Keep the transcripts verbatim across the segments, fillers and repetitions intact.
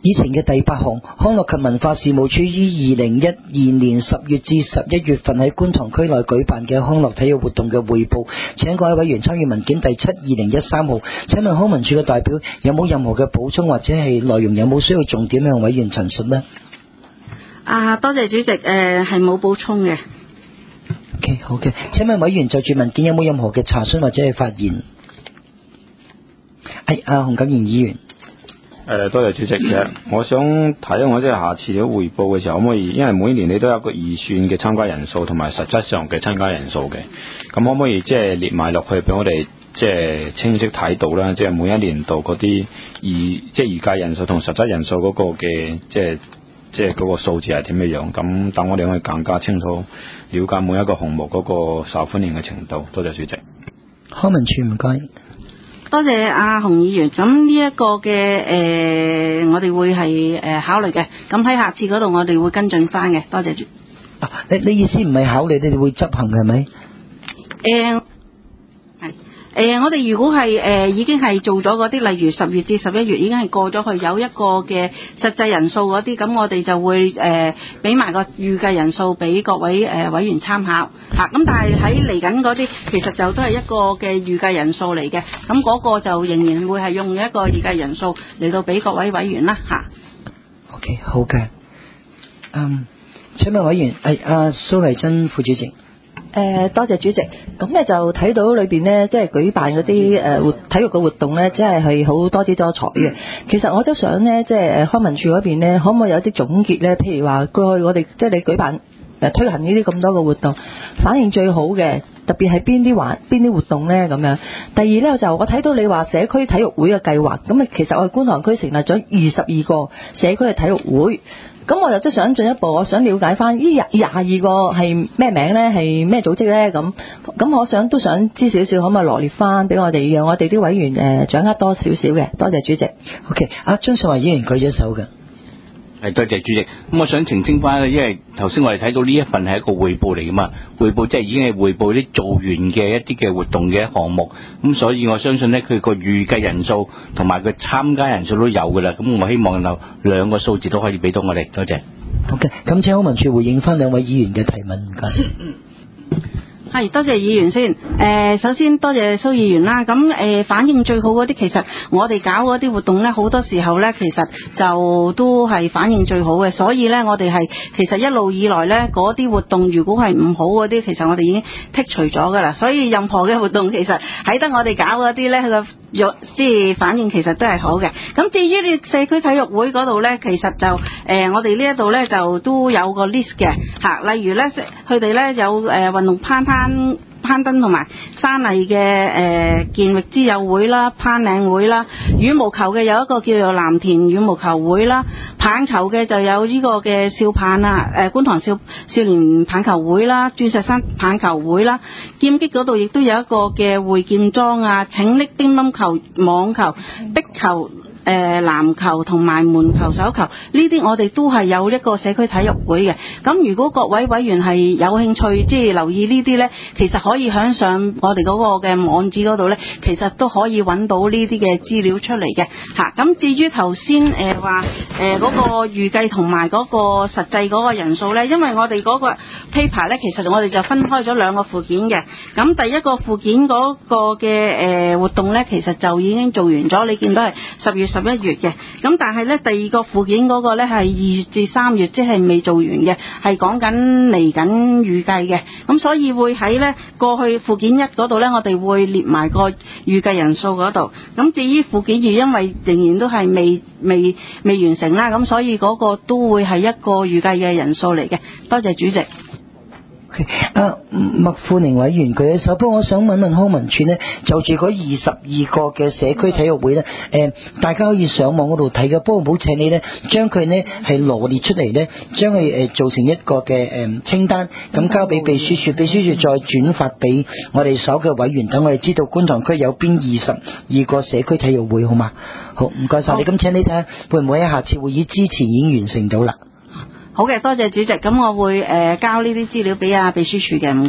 以前嘅第八項，康樂及文化事務處於二零一二年十月至十一月份喺觀塘區內舉辦嘅康樂體育活動嘅匯報，請各位委員參與文件第七二零一三號。請問康文署嘅代表有冇任何嘅補充或者係內容有冇需要重點向委員陳述呢？ 啊，多謝主席，誒係冇補充嘅。 OK， 好嘅。請問委員就住文件有冇任何嘅查詢或者係發言？係阿洪錦賢議員。 誒，多謝主席。其實我想睇，我即係下次你匯報嘅時候，可唔可以？因為每年你都有一個預算嘅參加人數同埋實質上嘅參加人數嘅，咁可唔可以即係列埋落去俾我哋即係清晰睇到啦？即係每一年度嗰啲預即係預計人數同實質人數嗰個嘅即係即係嗰個數字係點樣樣？咁等我哋可以更加清楚了解每一個項目嗰個受歡迎嘅程度。多謝主席。 康文署唔該。 多謝阿洪議員，咁呢一個嘅誒、呃，我哋會係誒考慮嘅，咁喺下次嗰度我哋會跟進翻嘅。多謝主。 啊，你你意思唔係考慮，你哋會執行嘅係咪？ 誒係誒，我哋如果係誒、呃、已經係做咗嗰啲，例如十月至十一月已經係過咗去，有一個嘅實際人數嗰啲，咁我哋就會誒俾埋個預計人數俾各位誒、呃、委員參考嚇。咁、啊、但係喺嚟緊嗰啲，其實就都係一個嘅預計人數嚟嘅。咁嗰個就仍然會係用一個預計人數嚟到俾各位委員啦嚇。 OK， 好嘅。嗯，請問委員係阿蘇麗珍副主席。 誒、呃，多謝主席。咁咧就睇到裏邊呢，即係舉辦嗰啲誒活體育嘅活動呢，真係係好多姿多彩嘅。其實我都想呢，即係誒康文署嗰邊呢，可唔可以有啲總結呢？譬如話過去我哋即係你舉辦誒、呃、推行呢啲咁多嘅活動，反應最好嘅，特別係邊啲環邊啲活動呢？咁樣。第二呢，就我睇到你話社區體育會嘅計劃，咁啊其實我哋觀塘區成立咗二十二個社區嘅體育會。咁我又都想進一步，我想了解翻呢廿廿二個係咩名呢？係咩組織呢？咁咁我想都想知少少，可唔可以羅列翻俾我哋，讓我哋啲委員誒掌握多少少嘅？多謝主席。 OK， 阿張秀華議員舉咗手嘅。 係多謝主席。咁我想澄清翻，因為頭先我哋睇到呢一份係一個匯報嚟噶嘛，匯報即係已經係匯報啲做完嘅一啲嘅活動嘅項目，咁所以我相信呢，佢個預計人數同埋佢參加人數都有噶啦。咁我希望有兩個數字都可以俾到我哋。多謝。 OK， 咁請康文署回應翻兩位議員嘅提問，唔該。 係，多謝議員先。誒、呃，首先多謝蘇議員啦。咁誒、呃，反應最好嗰啲，其實我哋搞嗰啲活動呢，好多時候呢，其實就都係反應最好嘅。所以呢，我哋係其實一路以來呢，嗰啲活動如果係唔好嗰啲，其實我哋已經剔除咗噶啦。所以任何嘅活動，其實喺得我哋搞嗰啲呢，佢個即係反應其實都係好嘅。咁至於你社區體育會嗰度呢，其實就誒、呃，我哋呢一度呢，就都有個 list 嘅嚇。例如呢，佢哋呢有誒、呃、運動攀攀。攀登同埋山藝嘅誒健力之友會啦，攀嶺會啦，羽毛球嘅有一個叫做藍田羽毛球會啦，棒球嘅就有呢個嘅少棒啊，誒、呃、觀塘少少年棒球會啦，鑽石山棒球會啦，劍擊嗰度亦都有一個嘅會劍莊啊，請力乒乓球、網球、壁球。誒、呃、籃球同埋門球、手球呢啲，我哋都係有一個社區體育會嘅。咁如果各位委員係有興趣，即係留意呢啲呢，其實可以響上我哋嗰個嘅網址嗰度呢，其實都可以揾到呢啲嘅資料出嚟嘅嚇。咁至於頭先誒話誒嗰個預計同埋嗰個實際嗰個人數呢，因為我哋嗰個 paper 呢，其實我哋就分開咗兩個附件嘅。咁第一個附件嗰個嘅誒、呃、活動呢，其實就已經做完咗，你見到係十月十一月嘅，咁但係咧第二個附件嗰個咧係二月至三月，即係未做完嘅，係講緊嚟緊預計嘅，咁所以會喺咧過去附件一嗰度咧，我哋會列埋個預計人數嗰度。咁至於附件二，因為仍然都係未未未完成啦，咁所以嗰個都會係一個預計嘅人數嚟嘅。多謝主席。 啊，麥富寧委員舉手，不過我想問問康文署呢，就住嗰二十二個嘅社區體育會呢，誒、呃，大家可以上網嗰度睇嘅，不過唔好請你呢，將佢呢係羅列出嚟呢，將佢誒做成一個嘅誒、呃、清單，咁交俾秘書處，秘書處再轉發俾我哋所有嘅委員，等我哋知道觀塘區有邊二十二個社區體育會，好嘛？好，唔該晒你，咁請你睇下會唔會喺下次會議之前已經完成到啦？ 好嘅，多謝主席，咁我會誒、呃、交呢啲資料俾阿秘書處嘅，唔該。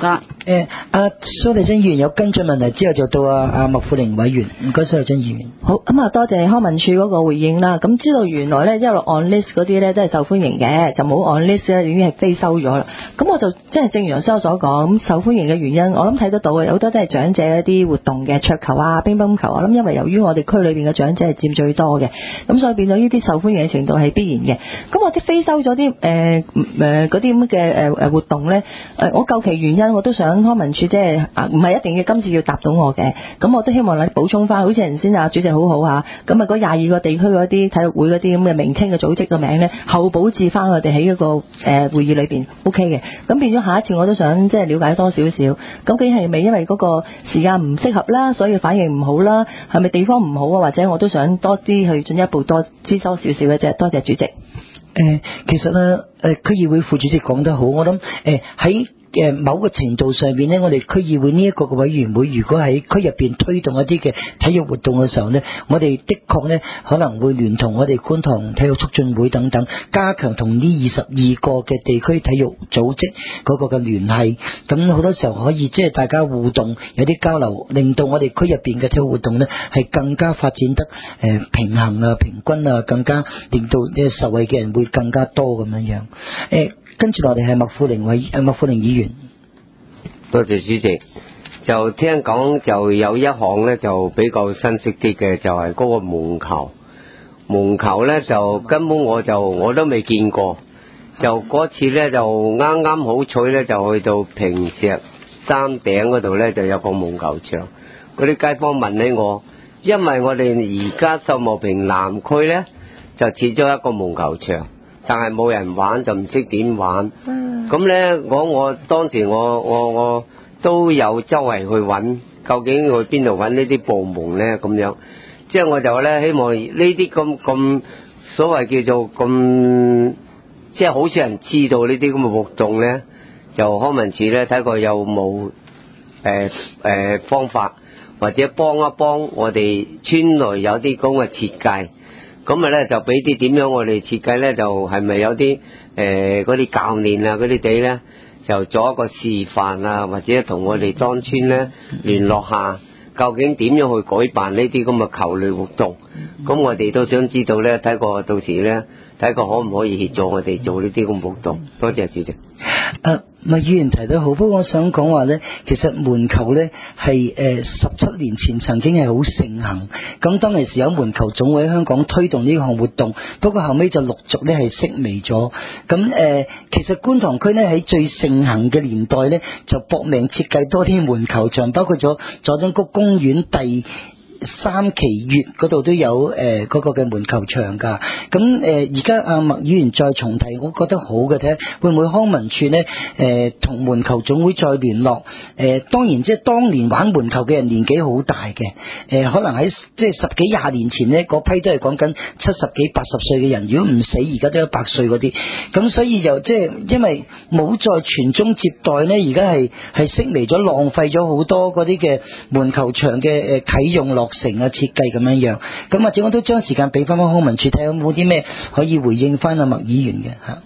誒，阿蘇麗珍議員有跟進問題之後，就到阿阿麥富玲委員，唔該，蘇麗珍議員。 好，咁啊，多謝康文署嗰個回應啦。咁知道原來咧一路 on list 嗰啲咧都係受歡迎嘅，就冇 on list 咧已經係非收咗啦。咁我就即係正如楊生所講，咁受歡迎嘅原因，我諗睇得到嘅，有好多都係長者一啲活動嘅桌球啊、乒乓球。我諗因為由於我哋區裏邊嘅長者係佔最多嘅，咁所以變咗呢啲受歡迎嘅程度係必然嘅。咁我啲非收咗啲誒誒嗰啲咁嘅誒誒活動咧，誒我究其原因，我都想康文署即係啊唔係一定要今次要答到我嘅，咁我都希望你補充翻，好似頭先啊主席好好啊，咁啊嗰廿二個地區嗰啲體育會嗰啲咁嘅名稱嘅組織嘅名咧，後補置翻我哋喺一個誒、呃、會議裏邊 O K 嘅，咁變咗下一次我都想即係了解多少少，究竟係咪因為嗰個時間唔適合啦，所以反應唔好啦，係咪地方唔好啊，或者我都想多啲去進一步多知多少少嘅啫，多謝主席。誒、 呃，其實咧，誒區議會副主席講得好，我諗誒喺誒某個程度上邊咧，我哋區議會呢一個嘅委員會，如果喺區入邊推動一啲嘅體育活動嘅時候咧，我哋的確咧可能會聯同我哋觀塘體育促進會等等，加強同呢二十二個嘅地區體育組織嗰個嘅聯繫。咁好多時候可以即係大家互動，有啲交流，令到我哋區入邊嘅體育活動咧係更加發展得誒平衡啊、平均啊，更加令到即係受惠嘅人會更加多咁樣樣。誒。跟住落嚟係麥富玲委誒麥富玲議員， 多謝主席。就聽講就有一項咧就比較新式啲嘅，就係、是、嗰個門球。門球咧就根本我就我都未見過，就嗰次咧就啱啱好彩咧就去到坪石山頂嗰度咧就有個門球場。嗰啲街坊問起我，因為我哋而家秀茂坪南區咧就設咗一個門球場。但係冇人玩，就唔識點玩。咁咧、嗯，我我當時我我我都有周圍去揾，究竟去邊度揾呢啲部門咧？咁樣，即係我就咧希望呢啲咁咁所謂叫做咁，即係好少人知道呢啲咁嘅活動咧，就康文署咧睇過有冇誒誒方法，或者幫一幫我哋村內有啲咁嘅設計。咁啊咧就俾啲點樣我哋設計咧，就係咪有啲誒嗰啲教練啊嗰啲地咧，就做一個示範啊，或者同我哋當村咧聯絡下，究竟點樣去舉辦呢啲咁嘅球類活動？咁我哋都想知道咧，睇過到時咧，睇過可唔可以協助我哋做呢啲咁活動？多謝主席。 誒，麥議員提得好，不過我想講話咧，其實門球咧係誒十七年前曾經係好盛行，咁當其時有門球總會喺香港推動呢項活動，不過後尾就陸續咧係式微咗。咁誒、呃，其實觀塘區咧喺最盛行嘅年代咧，就搏命設計多啲門球場，包括咗佐敦谷公園第三期月嗰度都有誒嗰、呃那個嘅門球場噶，咁誒而家阿麥議員再重提，我覺得好嘅，睇下會唔會康文署呢誒同、呃、門球總會再聯絡誒、呃，當然即係當年玩門球嘅人年紀好大嘅，誒、呃、可能喺即係十幾廿年前呢嗰批都係講緊七十幾八十歲嘅人，如果唔死而家都一百歲嗰啲，咁所以就即係因為冇再傳宗接代呢，而家係係式微咗，浪費咗好多嗰啲嘅門球場嘅誒啟用落成啊設計咁樣樣，咁或者我都將時間俾翻翻康文署睇下有冇啲咩可以回應翻阿麥議員嘅吓。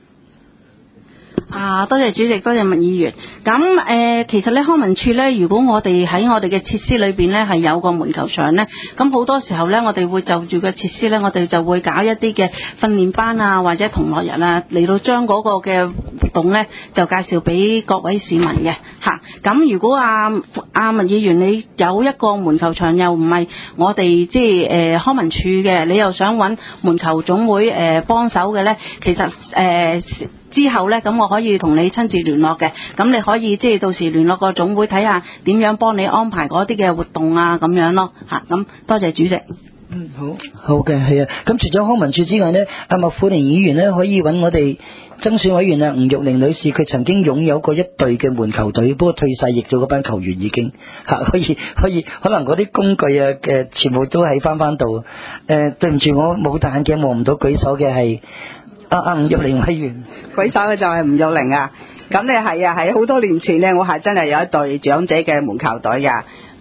啊，多謝主席，多謝麥議員。咁誒、呃，其實咧康文署咧，如果我哋喺我哋嘅設施裏邊咧係有個門球場咧，咁好多時候咧，我哋會就住個設施咧，我哋就會搞一啲嘅訓練班啊，或者同學日啊，嚟到將嗰個嘅活動咧就介紹俾各位市民嘅嚇。咁、啊、如果阿阿麥議員你有一個門球場又唔係我哋即係誒、呃、康文署嘅，你又想揾門球總會誒、呃、幫手嘅咧，其實誒。呃之後呢，咁我可以同你親自聯絡嘅，咁你可以即係到時聯絡個總會睇下點樣幫你安排嗰啲嘅活動啊，咁樣咯嚇。咁多謝主席。 嗯，好好嘅，係啊。咁除咗康文署之外呢，阿麥富玲議員呢可以揾我哋爭選委員啊吳玉玲女士，佢曾經擁有過一隊嘅門球隊，不過退晒役咗嗰班球員已經嚇，可以可以，可能嗰啲工具啊嘅全部都喺翻翻度。誒、呃，對唔住，我冇戴眼鏡望唔到舉手嘅係。啊啊！吳玉玲委員舉手嘅就係吳玉玲啊，咁你係啊，喺好多年前呢，我係真係有一隊長者嘅門球隊㗎。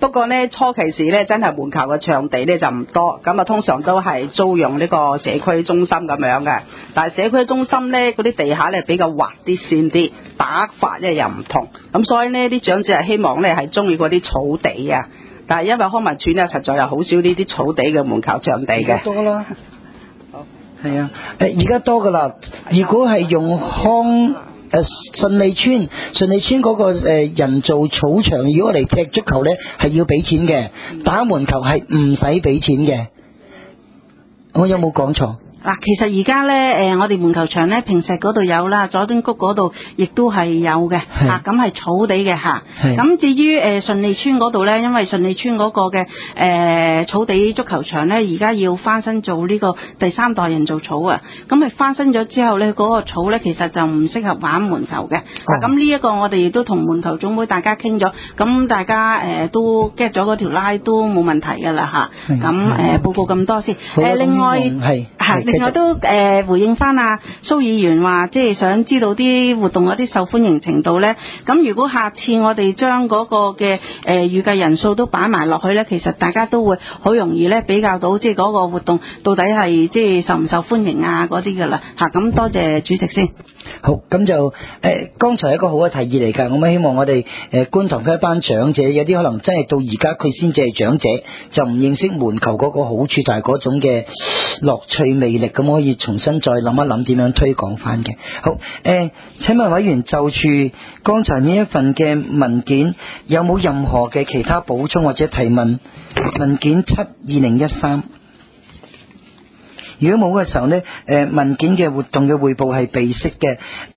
不過呢，初期時呢，真係門球嘅場地呢就唔多，咁啊通常都係租用呢個社區中心咁樣嘅。但係社區中心呢，嗰啲地下呢比較滑啲線啲，打法呢又唔同，咁所以呢啲長者係希望呢係中意嗰啲草地啊。但係因為康文署呢，實在有好少呢啲草地嘅門球場地嘅。 多啦，係啊，誒而家多噶啦。如果係用康誒順利村，順利村嗰個誒人造草場，如果嚟踢足球咧，係要俾錢嘅；打門球係唔使俾錢嘅。我有冇講錯？ 嗱，其實而家咧，誒，我哋門球場咧，坪石嗰度有啦，佐敦谷嗰度亦都係有嘅，嚇，咁係草地嘅嚇。咁至於誒順利村嗰度咧，因為順利村嗰個嘅誒、呃、草地足球場咧，而家要翻新做呢個第三代人造草啊。咁佢翻新咗之後咧，嗰、那個草咧其實就唔適合玩門球嘅。咁呢一個我哋亦都同門球總會大家傾咗，咁大家誒、呃、都 get 咗嗰條拉都冇問題㗎啦嚇。咁誒、呃、報告咁多先。誒另外係係。另外都誒、呃、回應翻啊蘇議員話，即係想知道啲活動嗰啲受歡迎程度咧。咁如果下次我哋將嗰個嘅誒、呃、預計人數都擺埋落去咧，其實大家都會好容易咧比較到，即係嗰個活動到底係即係受唔受歡迎啊嗰啲㗎啦嚇。咁多謝主席先。 好，咁就誒、呃，剛才係一個好嘅提議嚟㗎。咁希望我哋誒、呃、觀塘嘅一班長者，有啲可能真係到而家佢先至係長者，就唔認識門球嗰個好處，就係嗰種嘅樂趣魅力。咁可以重新再諗一諗點樣推廣翻嘅。好，誒、呃，請問委員就住剛才呢一份嘅文件，有冇任何嘅其他補充或者提問？文件七二零一三。如果冇嘅時候呢，誒、呃、文件嘅活動嘅匯報係備悉嘅。